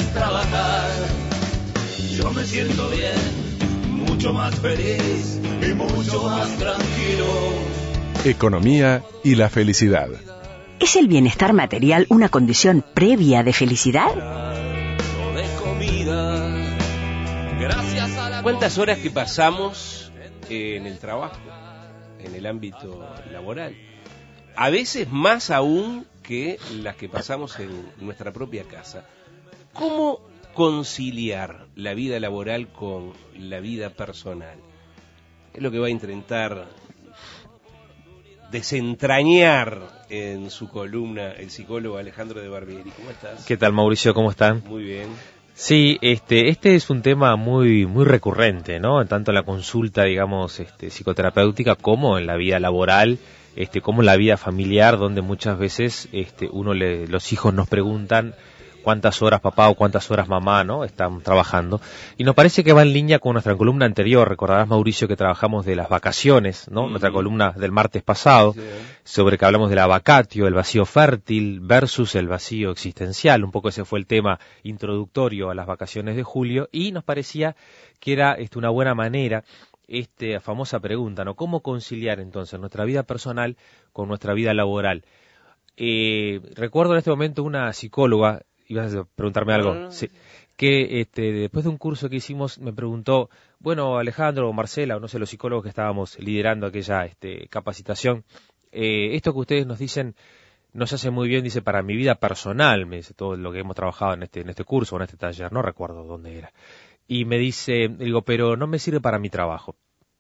es trabajar. Yo me siento bien, mucho más feliz y mucho más tranquilo. Economía y la felicidad. ¿Es el bienestar material una condición previa de felicidad? De comida, gracias a la... ¿Cuántas horas que pasamos en el trabajo, en el ámbito laboral? A veces más aún que las que pasamos en nuestra propia casa. ¿Cómo conciliar la vida laboral con la vida personal? Es lo que va a intentar desentrañar en su columna el psicólogo Alejandro de Barbieri. ¿Cómo estás? ¿Qué tal, Mauricio? ¿Cómo están? Muy bien. Sí, este es un tema muy recurrente, ¿no? Tanto en la consulta, digamos, psicoterapéutica como en la vida laboral, como en la vida familiar, donde muchas veces los hijos nos preguntan cuántas horas papá o cuántas horas mamá, ¿no?, están trabajando. Y nos parece que va en línea con nuestra columna anterior. Recordarás, Mauricio, que trabajamos de las vacaciones, ¿no? Nuestra columna del martes pasado, sobre que hablamos de la vacatio, el vacío fértil versus el vacío existencial. Un poco ese fue el tema introductorio a las vacaciones de julio, y nos parecía que era una buena manera, famosa pregunta, ¿no? ¿Cómo conciliar entonces nuestra vida personal con nuestra vida laboral? Recuerdo en este momento una psicóloga, ibas a preguntarme algo, No. sí, que después de un curso que hicimos me preguntó, bueno, Alejandro o Marcela, o no sé, los psicólogos que estábamos liderando aquella capacitación, esto que ustedes nos dicen nos hace muy bien, dice, para mi vida personal, me dice, todo lo que hemos trabajado en este curso, en este taller, no recuerdo dónde era, y me dice, digo, pero no me sirve para mi trabajo.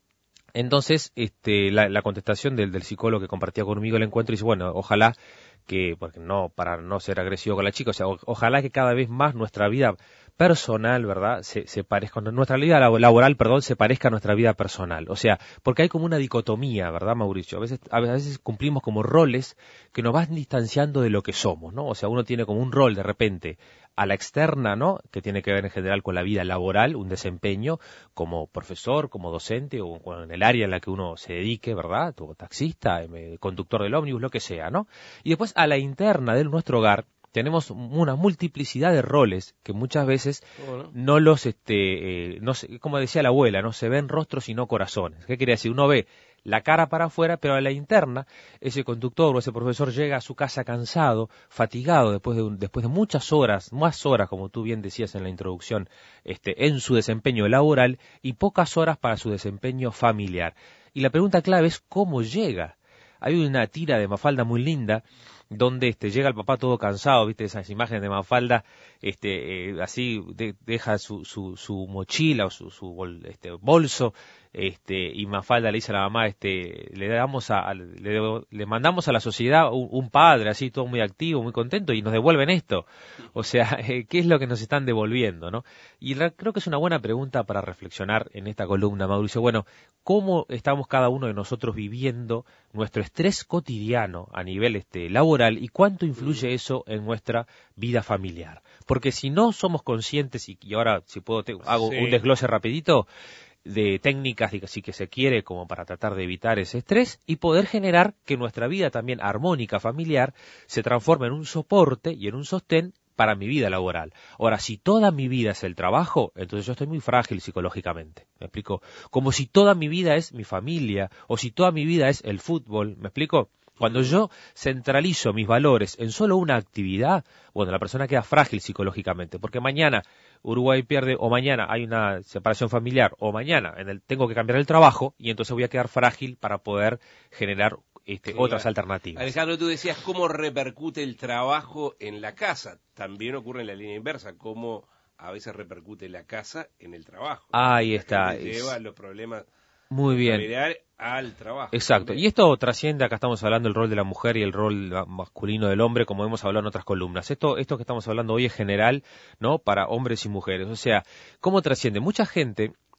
Entonces, la contestación del psicólogo que compartía conmigo el encuentro, dice, bueno, ojalá que, porque no, para no ser agresivo con la chica, o sea, ojalá que cada vez más nuestra vida personal, ¿verdad?, se parezca, nuestra vida laboral, perdón, se parezca a nuestra vida personal. O sea, porque hay como una dicotomía, ¿verdad, Mauricio? A veces cumplimos como roles que nos van distanciando de lo que somos, ¿no? O sea, uno tiene como un rol de repente a la externa, ¿no?, que tiene que ver en general con la vida laboral, un desempeño como profesor, como docente o en el área en la que uno se dedique, ¿verdad?, o taxista, conductor del ómnibus, lo que sea, ¿no? Y después a la interna de nuestro hogar tenemos una multiplicidad de roles que muchas veces no los, no sé, como decía la abuela, no se ven rostros y no corazones. ¿Qué quería decir? Uno ve la cara para afuera, pero a la interna, ese conductor o ese profesor llega a su casa cansado, fatigado, después de muchas horas, más horas, como tú bien decías en la introducción, en su desempeño laboral, y pocas horas para su desempeño familiar. Y la pregunta clave es ¿cómo llega? Hay una tira de Mafalda muy linda, donde llega el papá todo cansado, viste esas imágenes de Mafalda, así deja su mochila o su bolso, y Mafalda le dice a la mamá, le mandamos a la sociedad un padre así todo muy activo, muy contento, y nos devuelven esto. O sea, ¿qué es lo que nos están devolviendo, no? Y creo que es una buena pregunta para reflexionar en esta columna, Mauricio. Bueno, ¿cómo estamos cada uno de nosotros viviendo nuestro estrés cotidiano a nivel laboral, y cuánto influye eso en nuestra vida familiar? Porque si no somos conscientes, y ahora si puedo hago un desglose rapidito de técnicas, si que se quiere, como para tratar de evitar ese estrés y poder generar que nuestra vida también armónica familiar se transforme en un soporte y en un sostén para mi vida laboral. Ahora, si toda mi vida es el trabajo, entonces yo estoy muy frágil psicológicamente. ¿Me explico? Como si toda mi vida es mi familia, o si toda mi vida es el fútbol. ¿Me explico? Cuando yo centralizo mis valores en solo una actividad, bueno, la persona queda frágil psicológicamente, porque mañana Uruguay pierde, o mañana hay una separación familiar, o mañana tengo que cambiar el trabajo, y entonces voy a quedar frágil para poder generar otras alternativas. Alejandro, tú decías cómo repercute el trabajo en la casa. También ocurre en la línea inversa, cómo a veces repercute la casa en el trabajo. Ahí está. Lleva los problemas muy bien al trabajo. Exacto. También. Y esto trasciende, acá estamos hablando del rol de la mujer y el rol masculino del hombre, como hemos hablado en otras columnas. Esto que estamos hablando hoy es general, ¿no?, para hombres y mujeres. O sea, ¿cómo trasciende? Mucha gente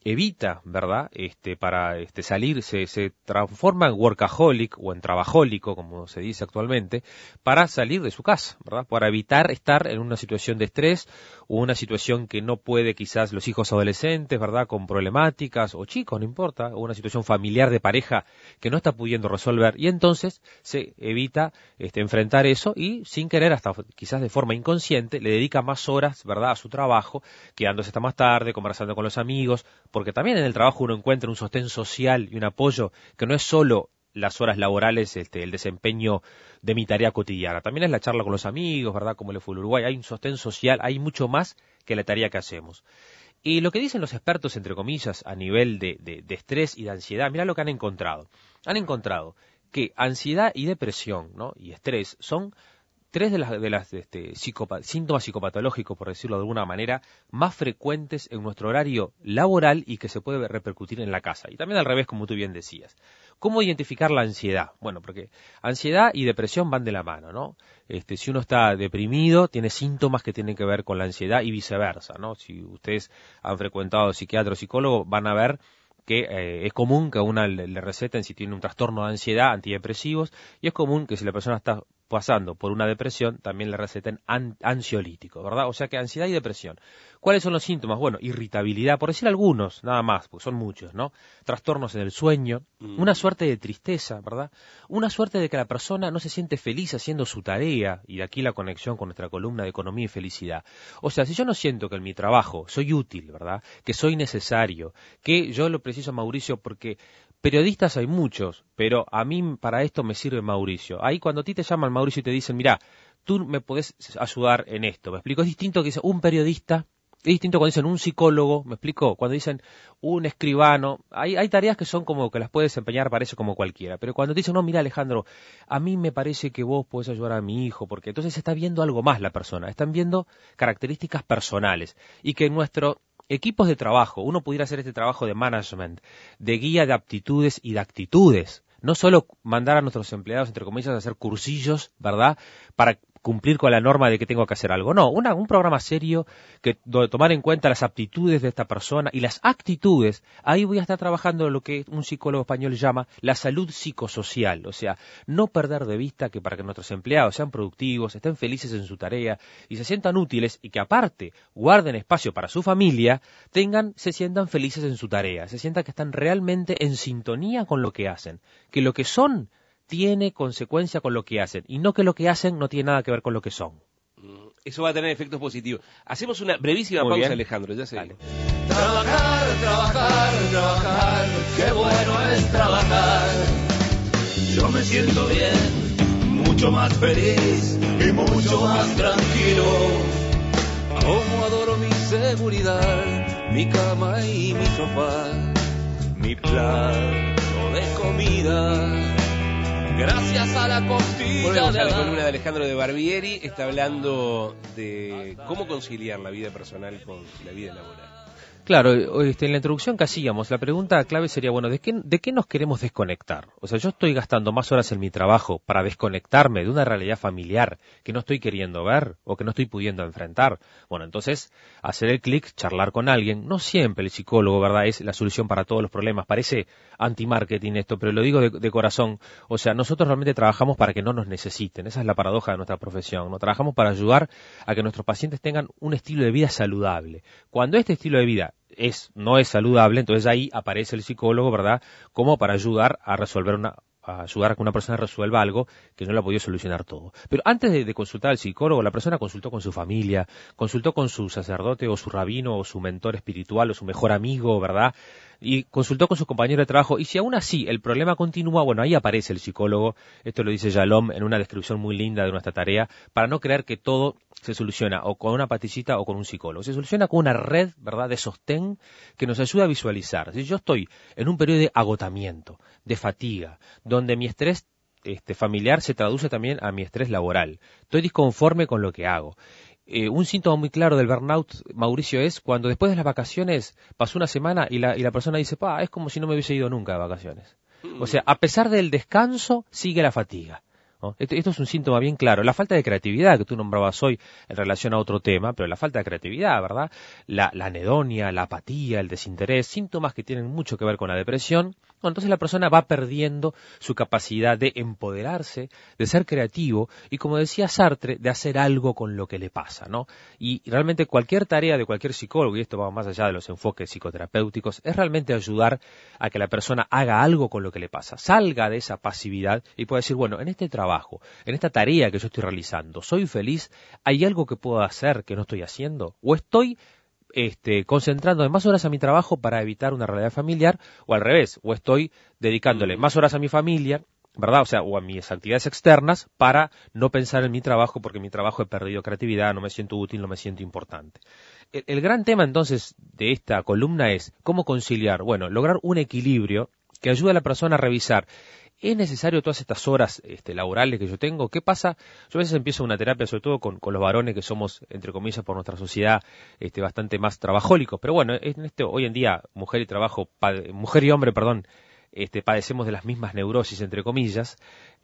evita, ¿verdad? Para salir, se transforma en workaholic o en trabajólico, como se dice actualmente, para salir de su casa, ¿verdad? Para evitar estar en una situación de estrés o una situación que no puede quizás los hijos adolescentes, ¿verdad? Con problemáticas, o chicos, no importa, o una situación familiar de pareja que no está pudiendo resolver, y entonces se evita enfrentar eso y sin querer, hasta quizás de forma inconsciente, le dedica más horas, ¿verdad?, a su trabajo, quedándose hasta más tarde, conversando con los amigos, porque también en el trabajo uno encuentra un sostén social y un apoyo que no es solo las horas laborales, el desempeño de mi tarea cotidiana, también es la charla con los amigos, ¿verdad?, como le fue el Uruguay, hay un sostén social, hay mucho más que la tarea que hacemos. Y lo que dicen los expertos, entre comillas, a nivel de estrés y de ansiedad, mirá lo que han encontrado. Han encontrado que ansiedad y depresión, ¿no?, y estrés son tres de las síntomas psicopatológicos, por decirlo de alguna manera, más frecuentes en nuestro horario laboral y que se puede repercutir en la casa. Y también al revés, como tú bien decías. ¿Cómo identificar la ansiedad? Bueno, porque ansiedad y depresión van de la mano, ¿no? Si uno está deprimido, tiene síntomas que tienen que ver con la ansiedad y viceversa, ¿no? Si ustedes han frecuentado psiquiatra o psicólogo, van a ver que es común que a una le receten, si tiene un trastorno de ansiedad, antidepresivos, y es común que si la persona está pasando por una depresión, también le receten ansiolítico, ¿verdad? O sea que ansiedad y depresión. ¿Cuáles son los síntomas? Bueno, irritabilidad, por decir algunos, nada más, porque son muchos, ¿no? Trastornos en el sueño, una suerte de tristeza, ¿verdad? Una suerte de que la persona no se siente feliz haciendo su tarea, y de aquí la conexión con nuestra columna de economía y felicidad. O sea, si yo no siento que en mi trabajo soy útil, ¿verdad?, que soy necesario, que yo lo preciso, Mauricio, porque periodistas hay muchos, pero a mí para esto me sirve Mauricio. Ahí cuando a ti te llaman Mauricio y te dicen, mirá, tú me podés ayudar en esto, ¿me explico? Es distinto que dice un periodista, es distinto cuando dicen un psicólogo, ¿me explico? Cuando dicen un escribano, hay tareas que son como que las puedes desempeñar, parece como cualquiera, pero cuando te dicen, no, mira Alejandro, a mí me parece que vos podés ayudar a mi hijo, porque entonces está viendo algo más la persona, están viendo características personales, y que nuestro equipos de trabajo, uno pudiera hacer este trabajo de management, de guía de aptitudes y de actitudes, no solo mandar a nuestros empleados, entre comillas, a hacer cursillos, ¿verdad?, para cumplir con la norma de que tengo que hacer algo. No, un programa serio que tomar en cuenta las aptitudes de esta persona y las actitudes. Ahí voy a estar trabajando lo que un psicólogo español llama la salud psicosocial, o sea, no perder de vista que para que nuestros empleados sean productivos, estén felices en su tarea y se sientan útiles y que aparte guarden espacio para su familia, se sientan felices en su tarea, se sientan que están realmente en sintonía con lo que hacen, que lo que son tiene consecuencia con lo que hacen, y no que lo que hacen no tiene nada que ver con lo que son. Eso va a tener efectos positivos. Hacemos una brevísima pausa, bien. Alejandro, ya seguimos. Trabajar, trabajar, trabajar, qué bueno es trabajar. Yo me siento bien, mucho más feliz y mucho más tranquilo. Como adoro mi seguridad, mi cama y mi sofá, mi plato de comida. Gracias a la costilla. Volvemos a la columna de Alejandro de Barbieri. Está hablando de cómo conciliar la vida personal con la vida laboral. Claro, en la introducción que hacíamos, la pregunta clave sería, bueno, ¿de qué nos queremos desconectar? O sea, yo estoy gastando más horas en mi trabajo para desconectarme de una realidad familiar que no estoy queriendo ver o que no estoy pudiendo enfrentar. Bueno, entonces, hacer el clic, charlar con alguien. No siempre el psicólogo, ¿verdad?, es la solución para todos los problemas. Parece anti-marketing esto, pero lo digo de corazón. O sea, nosotros realmente trabajamos para que no nos necesiten. Esa es la paradoja de nuestra profesión, ¿no? Trabajamos para ayudar a que nuestros pacientes tengan un estilo de vida saludable. Cuando este estilo de vida no es saludable, entonces ahí aparece el psicólogo, ¿verdad?, como para ayudar a resolver ayudar a que una persona resuelva algo que no le ha podido solucionar todo. Pero antes de consultar al psicólogo, la persona consultó con su familia, consultó con su sacerdote o su rabino o su mentor espiritual o su mejor amigo, ¿verdad?, y consultó con su compañero de trabajo, y si aún así el problema continúa, bueno, ahí aparece el psicólogo. Esto lo dice Yalom en una descripción muy linda de nuestra tarea, para no creer que todo se soluciona o con una pastillita o con un psicólogo. Se soluciona con una red, ¿verdad?, de sostén que nos ayuda a visualizar. Si yo estoy en un periodo de agotamiento, de fatiga, donde mi estrés familiar se traduce también a mi estrés laboral, estoy disconforme con lo que hago. Un síntoma muy claro del burnout, Mauricio, es cuando después de las vacaciones pasó una semana y la persona dice, es como si no me hubiese ido nunca de vacaciones. O sea, a pesar del descanso, sigue la fatiga. ¿no? Esto es un síntoma bien claro. La falta de creatividad que tú nombrabas hoy en relación a otro tema, pero la falta de creatividad, ¿verdad? La anedonia, la apatía, el desinterés, síntomas que tienen mucho que ver con la depresión. Bueno, entonces la persona va perdiendo su capacidad de empoderarse, de ser creativo y, como decía Sartre, de hacer algo con lo que le pasa, ¿no? Y realmente cualquier tarea de cualquier psicólogo, y esto va más allá de los enfoques psicoterapéuticos, es realmente ayudar a que la persona haga algo con lo que le pasa, salga de esa pasividad y pueda decir, bueno, en este trabajo, en esta tarea que yo estoy realizando, ¿soy feliz? ¿Hay algo que puedo hacer que no estoy haciendo? ¿O estoy concentrando más horas a mi trabajo para evitar una realidad familiar? ¿O al revés? ¿O estoy dedicándole más horas a mi familia, ¿verdad? O sea, o a mis actividades externas para no pensar en mi trabajo, porque en mi trabajo he perdido creatividad, no me siento útil, no me siento importante? El gran tema entonces de esta columna es cómo conciliar, bueno, lograr un equilibrio que ayude a la persona a revisar, ¿es necesario todas estas horas laborales que yo tengo? ¿Qué pasa? Yo a veces empiezo una terapia, sobre todo con los varones que somos, entre comillas, por nuestra sociedad, bastante más trabajólicos, pero bueno, hoy en día, mujer y hombre, padecemos de las mismas neurosis, entre comillas.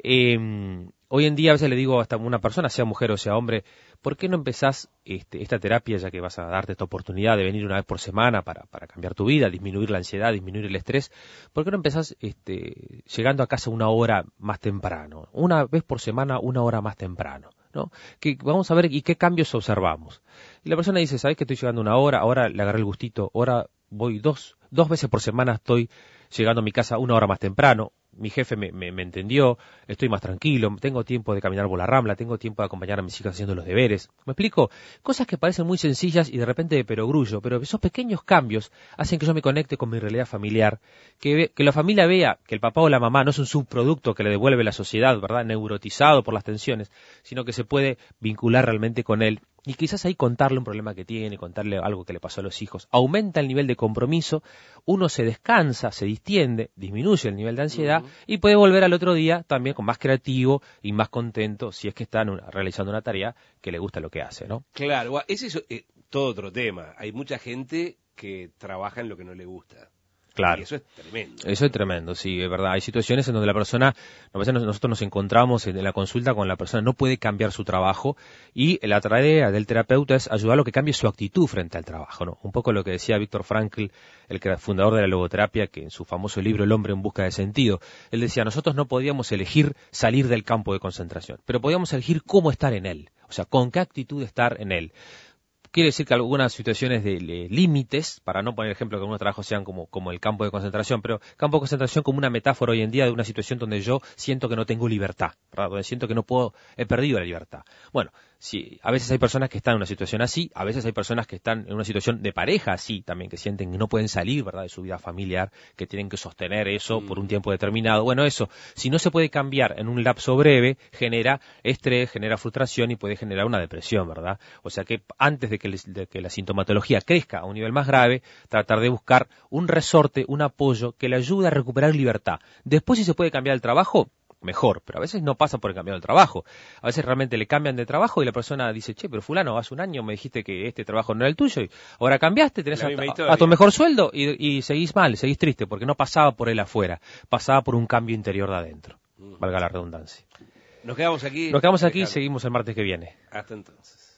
Hoy en día a veces le digo hasta a una persona, sea mujer o sea hombre, ¿por qué no empezás esta terapia, ya que vas a darte esta oportunidad de venir una vez por semana para cambiar tu vida, disminuir la ansiedad, disminuir el estrés? ¿Por qué no empezás llegando a casa una hora más temprano? Una vez por semana, una hora más temprano, ¿no? Que vamos a ver y qué cambios observamos. Y la persona dice, ¿sabes que estoy llegando una hora? Ahora le agarré el gustito, ahora voy dos veces por semana, estoy llegando a mi casa una hora más temprano. Mi jefe me entendió, estoy más tranquilo, tengo tiempo de caminar por la Rambla, tengo tiempo de acompañar a mis hijas haciendo los deberes. ¿Me explico? Cosas que parecen muy sencillas y de repente de perogrullo, pero esos pequeños cambios hacen que yo me conecte con mi realidad familiar, que la familia vea que el papá o la mamá no es un subproducto que le devuelve la sociedad, ¿verdad?, neurotizado por las tensiones, sino que se puede vincular realmente con él. Y quizás ahí contarle un problema que tiene, contarle algo que le pasó a los hijos, aumenta el nivel de compromiso, uno se descansa, se distiende, disminuye el nivel de ansiedad y puede volver al otro día también con más creativo y más contento si es que está realizando una tarea que le gusta lo que hace, ¿no? Claro, ese es todo otro tema. Hay mucha gente que trabaja en lo que no le gusta. Claro. Y eso es tremendo. Eso es tremendo, sí, es verdad. Hay situaciones en donde la persona, a veces nosotros nos encontramos en la consulta con la persona, no puede cambiar su trabajo y la tarea del terapeuta es ayudarlo a que cambie su actitud frente al trabajo, ¿no? Un poco lo que decía Viktor Frankl, el fundador de la logoterapia, que en su famoso libro El hombre en busca de sentido, él decía, nosotros no podíamos elegir salir del campo de concentración, pero podíamos elegir cómo estar en él, o sea, con qué actitud estar en él. Quiere decir que algunas situaciones de límites, para no poner ejemplo que algunos trabajos sean como el campo de concentración, pero campo de concentración como una metáfora hoy en día de una situación donde yo siento que no tengo libertad, ¿verdad? Donde siento que he perdido la libertad. Bueno, sí, a veces hay personas que están en una situación así, a veces hay personas que están en una situación de pareja así también, que sienten que no pueden salir, ¿verdad?, de su vida familiar, que tienen que sostener eso por un tiempo determinado. Bueno, eso, si no se puede cambiar en un lapso breve, genera estrés, genera frustración y puede generar una depresión, ¿verdad? O sea que antes de que la sintomatología crezca a un nivel más grave, tratar de buscar un resorte, un apoyo que le ayude a recuperar libertad. Después, si se puede cambiar el trabajo, mejor, pero a veces no pasa por el cambiar el trabajo. A veces realmente le cambian de trabajo y la persona dice, che, pero fulano, hace un año me dijiste que este trabajo no era el tuyo y ahora cambiaste, tenés a tu mejor sueldo y seguís mal, seguís triste, porque no pasaba por él afuera, pasaba por un cambio interior de adentro, valga la redundancia. Nos quedamos aquí. Seguimos el martes que viene. Hasta entonces.